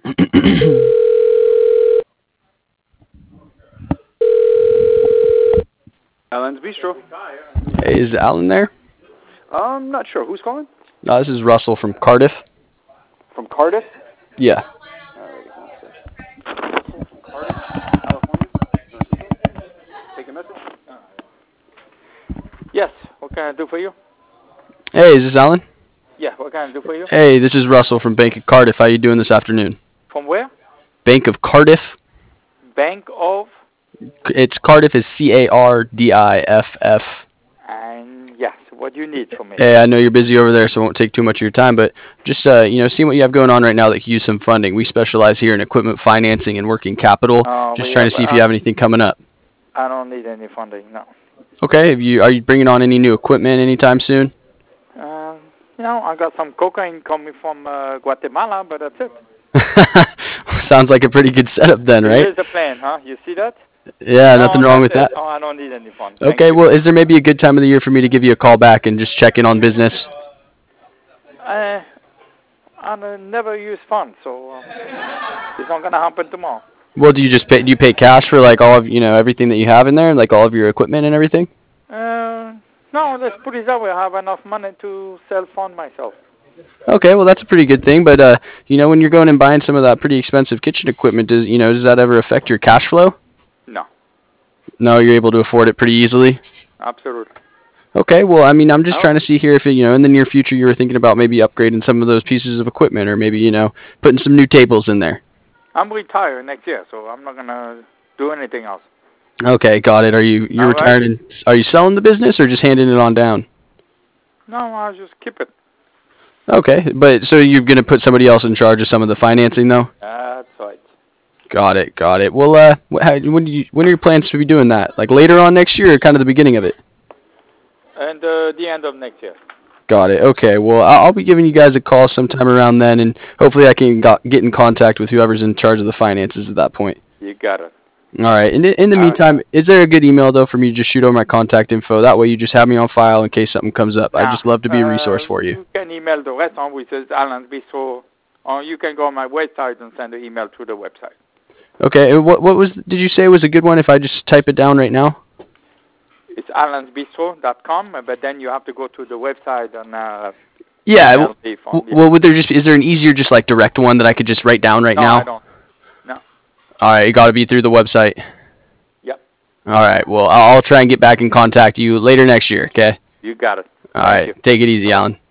Alan's Bistro. Hey, is Alan there? I'm not sure. Who's calling? No, this is Russell from Cardiff. From Cardiff? Yeah. Alrighty, one sec. Russell from Cardiff, California. Take a message? Yes, what can I do for you? Hey, is this Alan? Yeah, what can I do for you? Hey, this is Russell from Bank of Cardiff. How you doing this afternoon? From where? Bank of Cardiff. Bank of? It's Cardiff is Cardiff. And yes, what do you need from me? Hey, I know you're busy over there, so I won't take too much of your time, but just seeing what you have going on right now that could use some funding. We specialize here in equipment financing and working capital. Just trying to see if you have anything coming up. I don't need any funding, no. Okay, are you bringing on any new equipment anytime soon? I got some cocaine coming from Guatemala, but that's it. Sounds like a pretty good setup then, right? Here's the plan, huh? You see that? Yeah, nothing wrong with that. No, I don't need any funds. Okay, well, is there maybe a good time of the year for me to give you a call back and just check in on business? I never use funds, so it's not gonna happen tomorrow. Well, do you pay cash for like all of everything that you have in there, like all of your equipment and everything? No, let's put it that way. I have enough money to self-fund myself. Okay, well that's a pretty good thing, but when you're going and buying some of that pretty expensive kitchen equipment, does that ever affect your cash flow? No. No, you're able to afford it pretty easily? Absolutely. Okay, well, I mean, I'm just trying to see here if, in the near future you were thinking about maybe upgrading some of those pieces of equipment or maybe, putting some new tables in there. I'm retired next year, so I'm not going to do anything else. Okay, got it. You're retired and are you selling the business or just handing it on down? No, I'll just keep it. Okay, but so you're going to put somebody else in charge of some of the financing, though? That's right. Got it. Well, when are your plans to be doing that? Like later on next year or kind of the beginning of it? And the end of next year. Got it. Okay, well, I'll be giving you guys a call sometime around then, and hopefully I can get in contact with whoever's in charge of the finances at that point. You got it. All right. In the meantime, is there a good email, though, for me to just shoot over my contact info? That way you just have me on file in case something comes up. I'd just love to be a resource for you. You can email the restaurant, which is Alan's Bistro, or you can go on my website and send an email to the website. Okay. And what did you say was a good one if I just type it down right now? It's alansbistro.com, but then you have to go to the website and yeah. Well, is there an easier just like direct one that I could just write down now? No, I don't. No. All right, it got to be through the website. Yep. All right. Well, I'll try and get back in contact with you later next year. Okay. You got it. All right. Take it easy, Alan.